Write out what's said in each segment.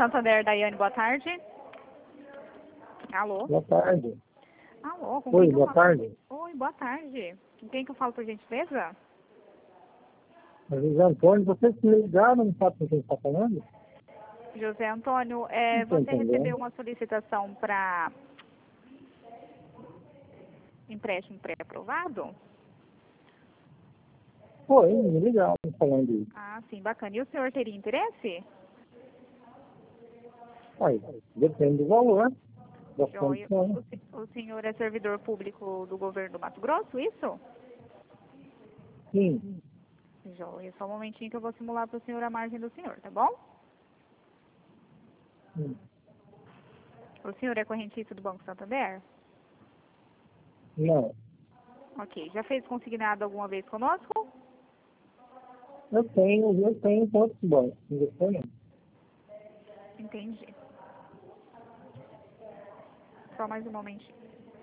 Santander, Daiane, boa tarde. Alô? Boa tarde. Alô, com Oi, quem que eu boa falo? tarde. Oi, boa tarde. Com quem que eu falo, por gentileza? José Antônio, vocês me ligaram, não sabe com quem está falando? José Antônio, Não estou você recebeu entendendo. uma solicitação para empréstimo pré-aprovado? Foi, me ligaram falando isso. Ah, sim, bacana. E o senhor teria interesse? Aí, depende do valor, das Joia. condições. O senhor é servidor público do governo do Mato Grosso, isso? Sim, Joia. Só um momentinho que eu vou simular para o senhor a margem do senhor, tá bom? sim. O senhor é correntista do Banco Santander? Não, Ok. Já fez consignado alguma vez conosco? eu tenho tantos bancos, não gostou não? Entendi. Só mais um momentinho.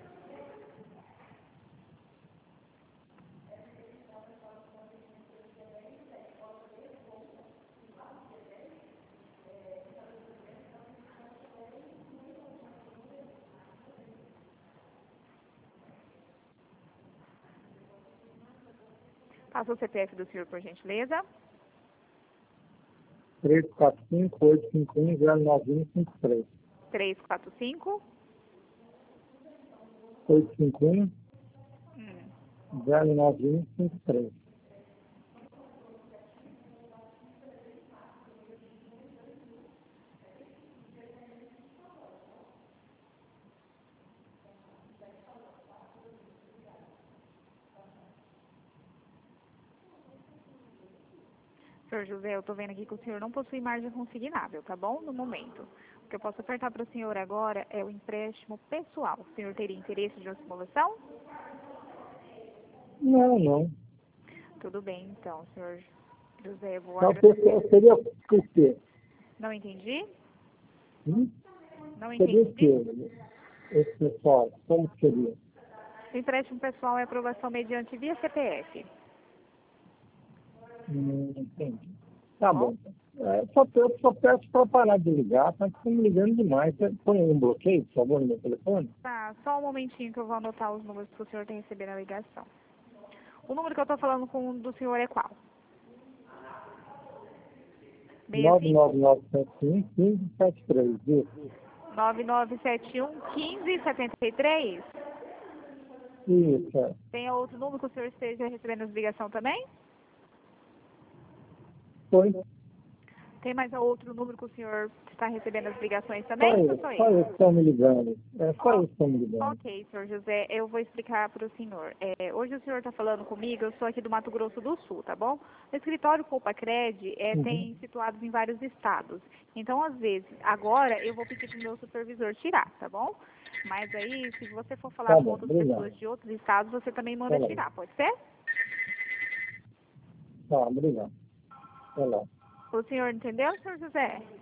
Passa o CPF do senhor, por gentileza. 345-851-0953. 345. 851-0953. Senhor José, eu tô vendo aqui que o senhor não possui margem consignável, tá bom? No momento. O que eu posso ofertar para o senhor agora é o empréstimo pessoal. O senhor teria interesse de uma simulação? Não, não. Tudo bem, então, senhor José, eu vou Então, agradecer. seria o quê? Não entendi? Hum? Não Seria o entendi. quê? Esse pessoal, como que seria? O empréstimo pessoal é aprovação mediante via CPF, Entendi. tá Tá bom? bom. Eu só peço para parar de ligar, tá estão me ligando demais. Você põe um bloqueio, por favor, no meu telefone? Tá, só um momentinho que eu vou anotar os números que o senhor tem recebido na ligação. O número que eu tô falando com do senhor é qual? 65 99971-1573, viu? 9971-1573. Isso, Tem outro número que o senhor esteja recebendo as ligação também? Foi. Tem mais outro número que o senhor está recebendo as ligações Só também? Ou eles, só só esse? eles que estão me ligando. Só Ó, eles que estão me ligando. ok, senhor José, eu vou explicar para o senhor. Hoje o senhor está falando comigo, eu sou aqui do Mato Grosso do Sul, tá bom? O escritório Copacred Uhum. tem situados em vários estados. Então, às vezes, agora eu vou pedir para o meu supervisor tirar, tá bom? Mas aí, se você for falar Tá com bom, outras obrigado. pessoas de outros estados, você também Tá manda lá. tirar, pode ser? Tá, obrigado. Tá lá. O senhor entendeu, senhor José?